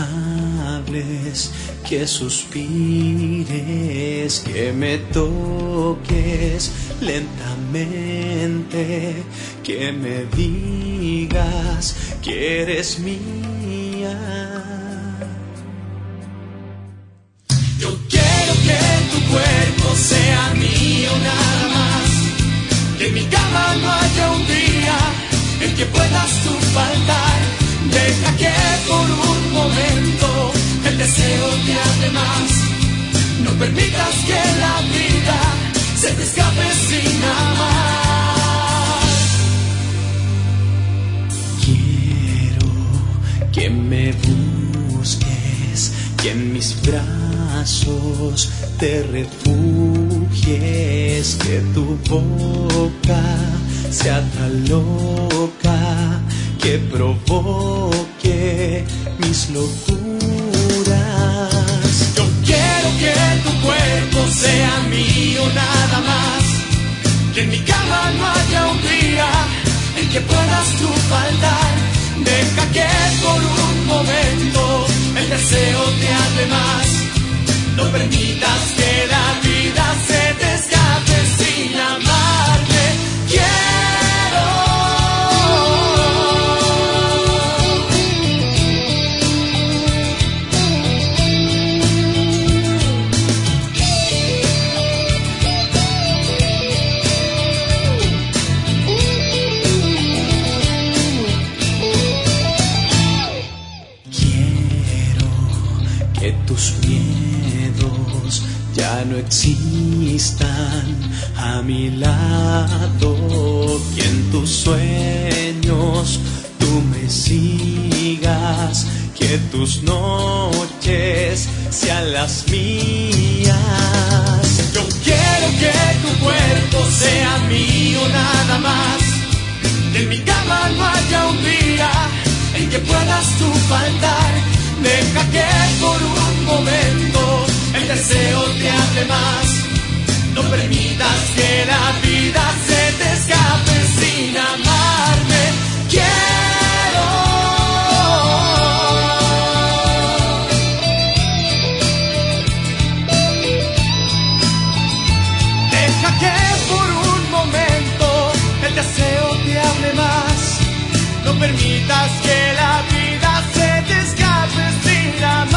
hables, que suspires, que me toques lentamente, que me digas que eres mía. Yo quiero que tu cuerpo sea mío nada más, que en mi cama no haya un día en que puedas tú faltar. Deja que por un momento el deseo te hable más. No permitas que la vida se te escape sin amar. Quiero que me busques, que en mis brazos te refugies, que tu boca sea tan loca que provoque mis locuras. Yo quiero que tu cuerpo sea mío nada más, que en mi cama no haya un día en que puedas tú faltar. Deja que por un momento el deseo te hable más. No permitas que la vida se te escape sin amarme. Tus miedos ya no existan a mi lado, que en tus sueños tú me sigas, que tus noches sean las mías. Yo quiero que tu cuerpo sea mío nada más, que en mi cama no haya un día en que puedas tú faltar. Deja que por un momento el deseo te hable más. No permitas que la vida se te escape sin amarme. Quiero. Deja que por un momento el deseo te hable más. No permitas que la vida se te escape sin amar.